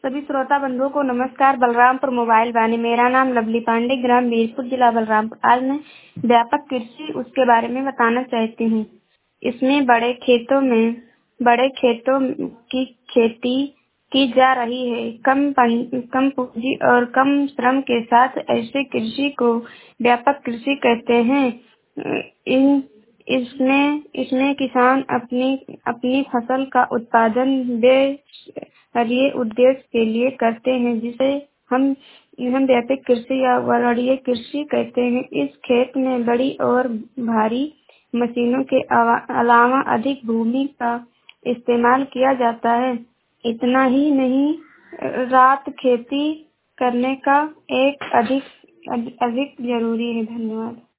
सभी श्रोता बंधुओं को नमस्कार। बलरामपुर मोबाइल वाणी। मेरा नाम लवली पांडे, ग्राम वीरपुर, जिला बलरामपुर। आज मैं व्यापक कृषि उसके बारे में बताना चाहती हूँ। इसमें बड़े खेतों की खेती की जा रही है। कम पूंजी और कम श्रम के साथ ऐसे कृषि को व्यापक कृषि कहते हैं। इन इसमें किसान अपनी फसल का उत्पादन व्यवसायिक उद्देश्य के लिए करते हैं, जिसे हम व्यापक कृषि या वरीय कृषि कहते हैं। इस खेत में बड़ी और भारी मशीनों के अलावा अधिक भूमि का इस्तेमाल किया जाता है। इतना ही नहीं, रात खेती करने का एक अधिक जरूरी है। धन्यवाद।